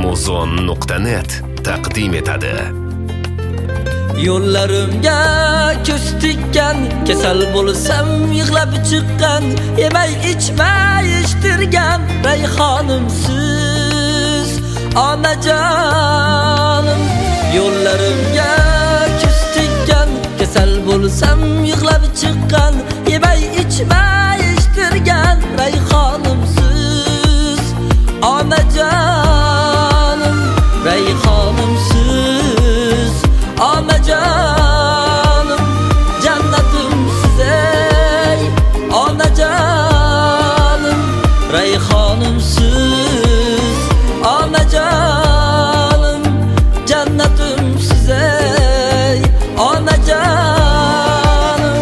Amazon.net taqdim etadi. Yo'llarimga ko'z tikkan, kasal bo'lsam yig'lab chiqqan, yemay ichmay ishtirgan rayhonimsiz onajonim. Yo'llarimga ko'z tikkan, kasal bo'lsam yig'lab chiqqan, yemay ichmay ishtirgan rayhonimsiz onajonim. Rayhonimsiz onajonim, jannatimsiz ey onajonim. Rayhonimsiz onajonim, jannatimsiz ey onajonim.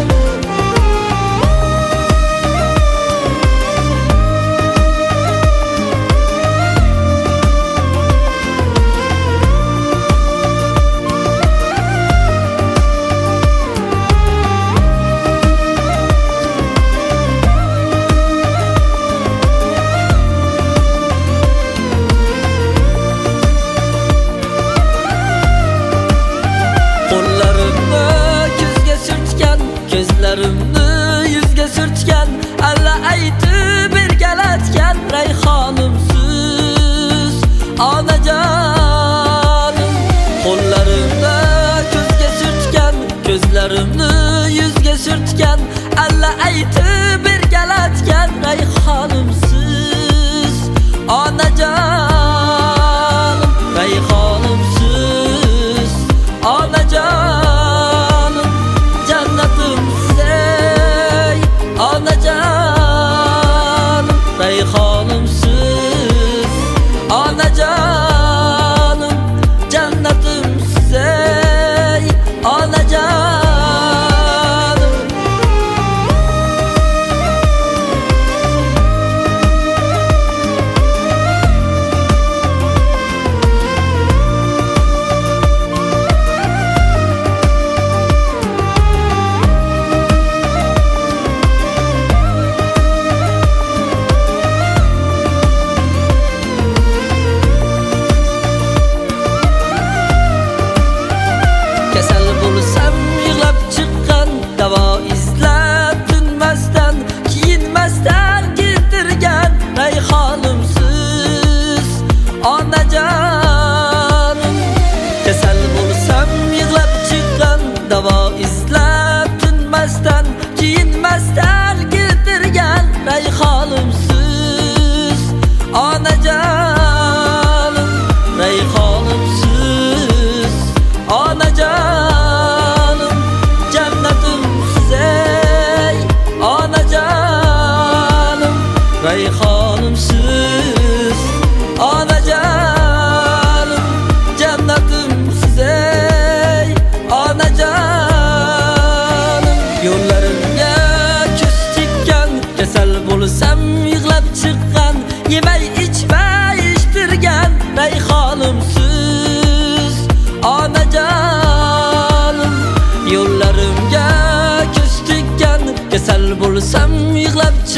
Ko'zlarimni yuzga surtgan, alla aytib bergalatgan rayhonimsiz onajonim. Qo'llarimni ko'zga surtgan, ko'zlarimni yuzga surtgan, alla aytib bergalatgan rayhonimsiz onajonim. Rayhonimsiz onajonim, jannatimsiz ey onajonim. Rayhonimsiz onajonim, jannatimsiz ey onajonim. Kasal bo'lsam yig'lab chiqqan, davo izlab tinmasdan, kiyinmasdan keltirgan rayhonimsiz onajonim. Kasal bo'lsam yig'lab chiqqan, davo izlab tinmasdan, kiyinmasdan keltirgan rayhonimsiz onajonim. Rayhonimsiz onajonim, jannatimsiz ey onajonim. Rayhonimsiz onajonim, jannatimsiz ey onajonim. Yo'llarimga ko'z tikkan, kasal bo'lsam yig'lab chiqqan, yemay ichmay ishtirgan rayhonimsiz onajonim. Yo'llarimga ko'z tikkan, kasal bo'lsam yig'lab